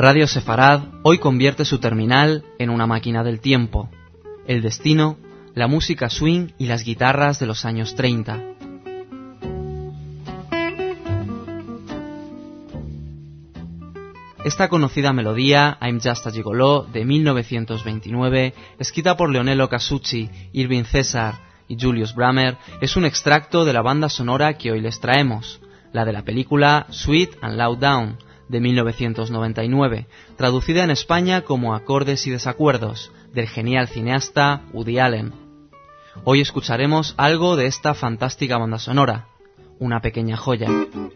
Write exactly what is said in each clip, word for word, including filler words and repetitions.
Radio Sefarad hoy convierte su terminal en una máquina del tiempo. El destino, la música swing y las guitarras de los años treinta. Esta conocida melodía, I'm Just a Gigolo, de mil novecientos veintinueve, escrita por Leonello Casucci, Irving César y Julius Bramer, es un extracto de la banda sonora que hoy les traemos, la de la película Sweet and Low Down, de mil novecientos noventa y nueve, traducida en España como Acordes y Desacuerdos, del genial cineasta Woody Allen. Hoy escucharemos algo de esta fantástica banda sonora, una pequeña joya.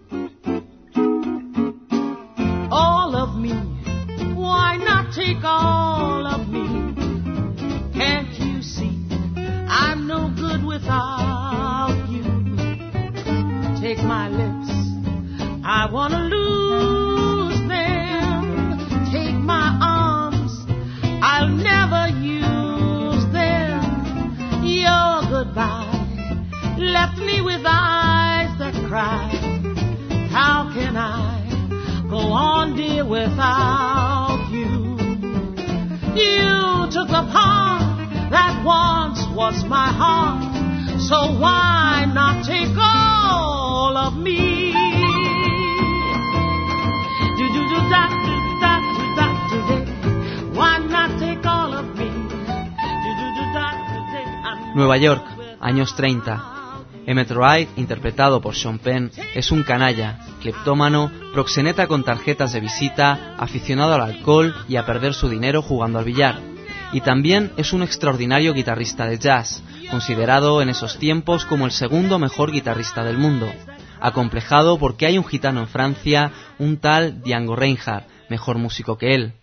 All of me, why not take all of me? Can't you see I'm no good without you? Take my lips, I wanna lose them. Take my arms, I'll never use them. Your goodbye left me with eyes that cry. How can I go on, dear, without you? You took the part that once was my heart, so why not take all of me? Do do do da do da do da today. Why not take all of me? Do do do da today. Nueva York, años treinta. Emmett Wright, interpretado por Sean Penn, es un canalla, cleptómano, proxeneta con tarjetas de visita, aficionado al alcohol y a perder su dinero jugando al billar. Y también es un extraordinario guitarrista de jazz, considerado en esos tiempos como el segundo mejor guitarrista del mundo, acomplejado porque hay un gitano en Francia, un tal Django Reinhardt, mejor músico que él.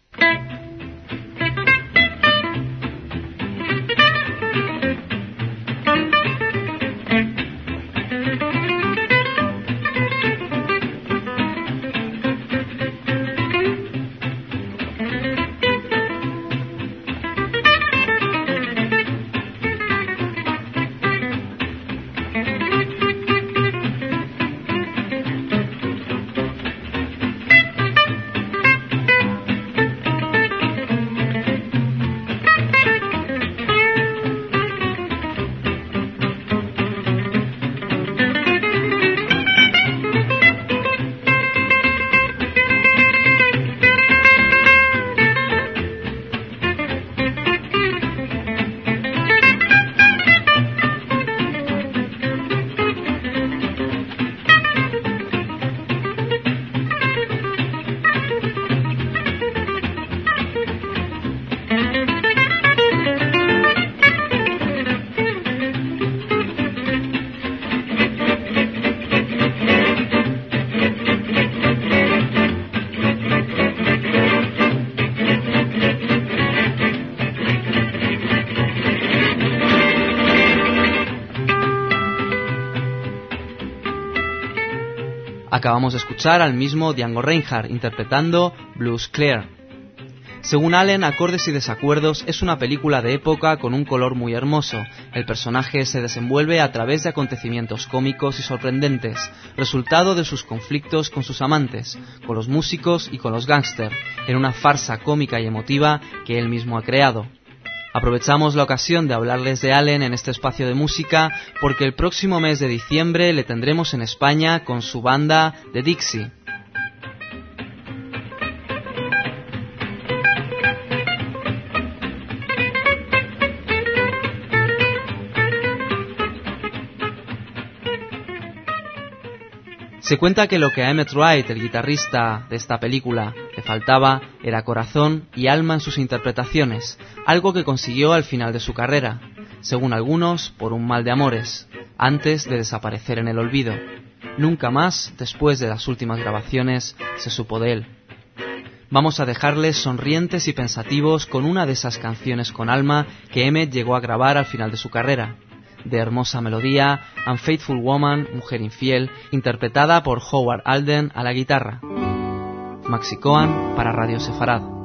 Acabamos de escuchar al mismo Django Reinhardt interpretando Blues Clear. Según Allen, Acordes y Desacuerdos es una película de época con un color muy hermoso. El personaje se desenvuelve a través de acontecimientos cómicos y sorprendentes, resultado de sus conflictos con sus amantes, con los músicos y con los gángsters, en una farsa cómica y emotiva que él mismo ha creado. Aprovechamos la ocasión de hablarles de Allen en este espacio de música porque el próximo mes de diciembre le tendremos en España con su banda The Dixie. Se cuenta que lo que a Emmett Wright, el guitarrista de esta película, le faltaba era corazón y alma en sus interpretaciones, algo que consiguió al final de su carrera, según algunos por un mal de amores, antes de desaparecer en el olvido. Nunca más, después de las últimas grabaciones, se supo de él. Vamos a dejarles sonrientes y pensativos con una de esas canciones con alma que Emmett llegó a grabar al final de su carrera. De hermosa melodía, Unfaithful Woman, Mujer Infiel, interpretada por Howard Alden a la guitarra. Maxi Cohen para Radio Sefarad.